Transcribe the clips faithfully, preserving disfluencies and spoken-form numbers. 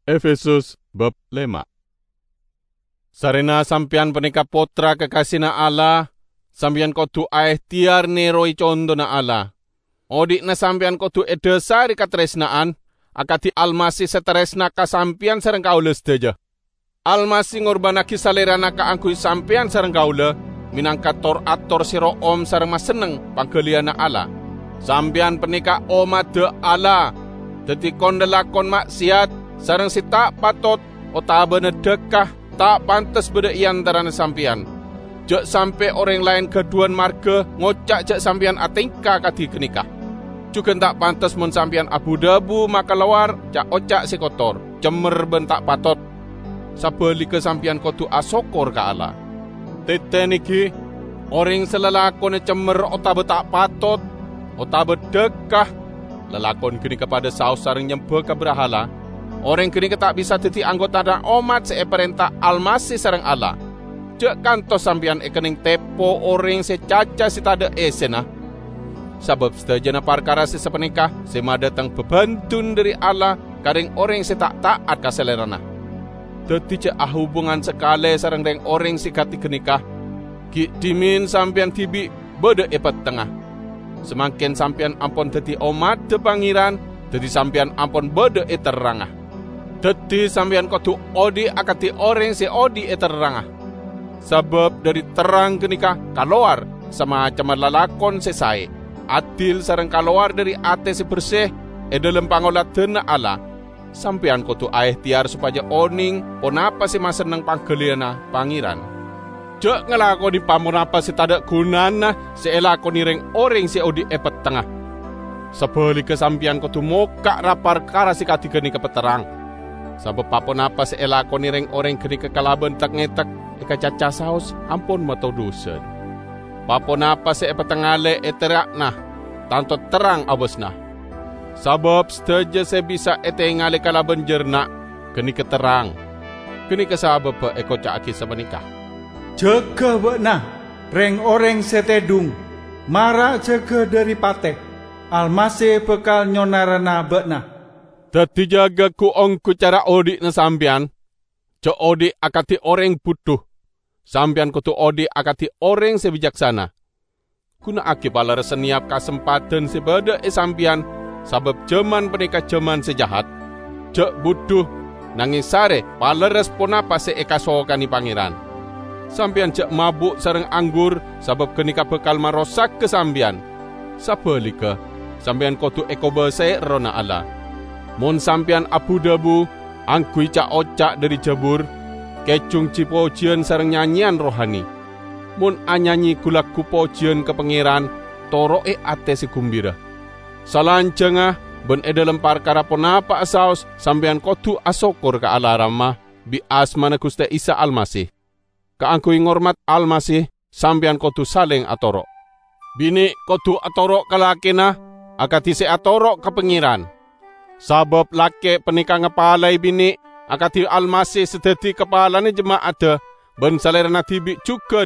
Efesus bab lima. Sarena sampian penika potra kekasihna Allah, sampian kodu aeh tiar neroi condona Allah. Odik na sampian kodu edesari katresnaan, akati almasih seteresna ka sampian sareng kaula sedaja. Almasih ngorbanaki salerana ka angkui sampian sareng kaula, minangka tor-ator siro om sareng mas seneng panggeliana Allah. Sampian penika omade Allah, dadi kondelakon maksiat, sareng si tak patot, otabene dekah, tak pantas beda iantarana sampian. Jek sampai orang lain keduan marga, ngocak jek sampian atingka kati kenikah. Juga tak pantas mun sampian abu debu maka lawar, jak ocak si kotor, cemer ben tak patot. Sabeli ke sampian kotu asokor ka Allah. Tete niki, orang selelakon cemer otabe tak patot, otabe dekah, lelakon kini kepada saus sareng nyembe ke berhala. Orang kini tak bisa jadi anggota dan umat seperintah almasih sareng Allah. Cek kantos sampian ekening tepo orang secaca si tada esena. Sebab setajana perkara si sepenikah sema datang bebantun dari Allah karing orang si tak taat kaselerana. Teti cek hubungan sekali sareng deng orang si kati kenikah. Ki dimin sampian tibi beda epat tengah. Semakin sampian ampun teti umat de pangeran, teti sampian ampun beda eterangah. Dadi sampeyan kudu odi akati orang si odi eterangah. Sebab dari terang kenika keluar semacam lalakon sesai. Adil sareng keluar dari ate si bersih e dalam pangoladan Allah. Sampeyan kudu aeh tiar supaya oning ponapa si maseneng panggeliana pangeran. Jek ngelakoni pamonapa si tadak gunana si elakoni ring orang si odi epet tengah. Sebali kesampian kudu mokak rapar kara si kati kenika peterang. Sabab papon apa seelakoni ring orang kini kekalaban tak ngetak ika caca saus ampun matau dusen. Papon apa seepetengale eterak nah tanto terang abosna. Sabab seteja saya bisa etengale kalaban jernak kini keterang. Kini kesabab eko caki semenikah. Jaga bekna reng orang setedung mara jaga dari pateh almasih bekal nyonarana bekna. Dadi jaga ku ongku cara odik na sampian. Co odik akati orang butuh. Sampian kutu odik akati orang sebijaksana. Kuna aki palar seniap kesempatan sebeda e sampian. Sabab jaman penika jaman sejahat. Cek butuh nangis sare palar respon apa se eka sokani pangeran. Sampian cek mabuk sareng anggur. Sabab kenika bekal marosak ke sampian. Sabelika sampian kutu eko besek rona Allah. Mon sampian abu debu, angkui cak ocak dari jabur, kecung cipojian sareng nyanyian rohani. Mon anyanyi kulaku pojian ke pangeran, toro e ate si kumbira. Salanjengah, ben e dalam perkara ponapa asaus, sampian kotu asokor ke Allah ramah, bi asmana Gusti Isa Almasih. Ka angkui ngormat Almasih, sampian kotu saling atoro. Bini kotu atoro kalakina, akati si atoro ke pangeran. Sabab laki penikah ngepalai bini, akati almasih sedeti kepala ni jemaat de, ben salerana tibi cuken.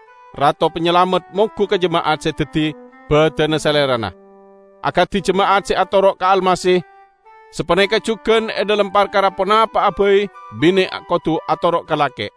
Rato penyelamat mongku ke jemaat sedeti, bedana salerana. Akati jemaat si atorok ke almasih, sepenika cuken e dalam perkara ponapa abai, bini kotu atorok ke laki.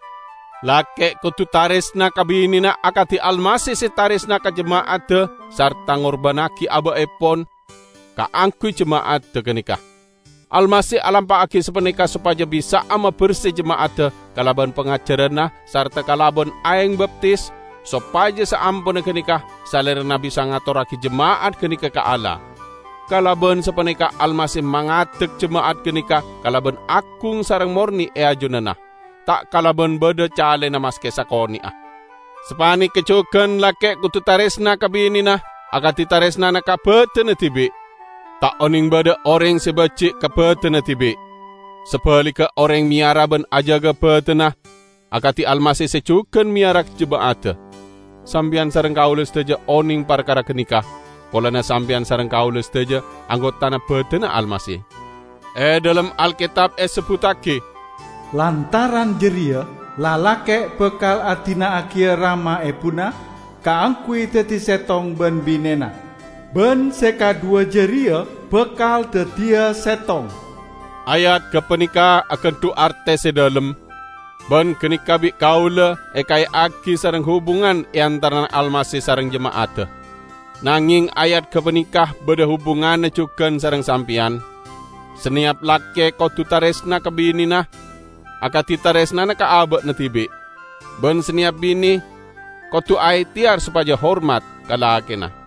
Laki kotu tarisna ke bini na akati almasih si tarisna ke jemaat de, sarta ngorbanaki aba epon, ka angkui jemaat de kenikah. Almasih alampa aki sepenikah supaya bisa ama bersih jemaat de kalaban pengajaran sarta kalaban aeng baptis supaya seampun kenikah salerna bisa ngaturaki jemaat kenikah ke Allah. Kalaban sepenikah almasih mangatek jemaat kenikah kalaban akung sareng morni e ajunana. Tak kalaban beda cale namaske sakoni ah. Sepani kecokan lake kutu taresna kabinina akati taresna na kabeten tibi. Tak oning bada orang sebacik kepetena tibi. Sebalika orang miara ben ajaga petena. Akati almasih secukan miara jemaat. Sampian sareng kaulus teja oning perkara kenikah. Polana sampian sareng kaulus teja anggotana petena almasih. Eh dalam Alkitab eh sebutake. Lantaran jeria lalake bekal adina akia rama ebuna kaangkui teti setong ben binena. Ben seka dua jeria bekal dedia setong. Ayat kepenika akan tu arte sedalem. Ben kenika bi kaula ekai aki sareng hubungan e antara Almasih sareng jemaat. Nanging ayat kepenikah beda hubungan cuken sareng sampian. Seniap laki kau tu taresna ke bini nah, akati taresna na ka abek na tibi. Ben seniap bini kau tu ai tiar supaya hormat ke laki nah.